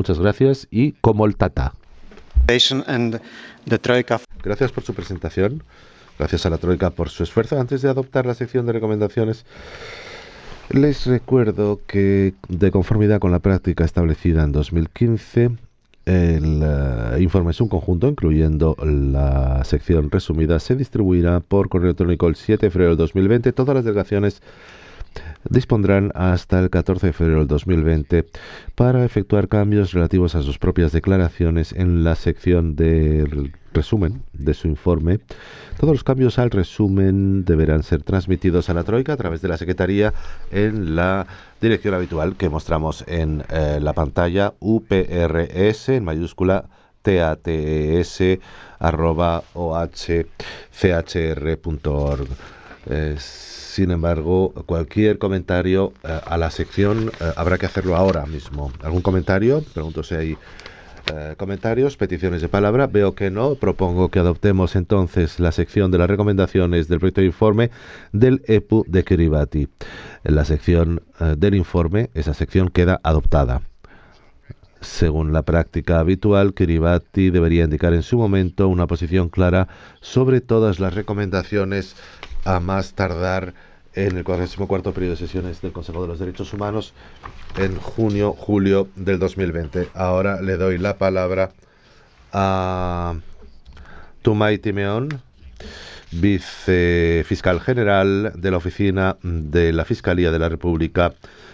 Muchas gracias y como el tata. And the Troika. Gracias por su presentación. Gracias a la Troika por su esfuerzo. Antes de adoptar la sección de recomendaciones, les recuerdo que, de conformidad con la práctica establecida en 2015, el informe subconjunto, incluyendo la sección resumida, se distribuirá por correo electrónico el 7 de febrero del 2020. Todas las delegaciones dispondrán hasta el 14 de febrero del 2020 para efectuar cambios relativos a sus propias declaraciones en la sección de resumen de su informe. Todos los cambios al resumen deberán ser transmitidos a la Troika a través de la Secretaría en la dirección habitual que mostramos en la pantalla, UPRS en mayúscula tates@ohchr.org. Sin embargo, cualquier comentario a la sección habrá que hacerlo ahora mismo. ¿Algún comentario? Pregunto si hay comentarios, peticiones de palabra. Veo que no. Propongo que adoptemos entonces la sección de las recomendaciones del proyecto de informe del EPU de Kiribati. En la sección del informe, esa sección queda adoptada. Según la práctica habitual, Kiribati debería indicar en su momento una posición clara sobre todas las recomendaciones a más tardar en el 44º periodo de sesiones del Consejo de los Derechos Humanos en junio-julio del 2020. Ahora le doy la palabra a Tumay Timeón, vicefiscal general de la Oficina de la Fiscalía de la República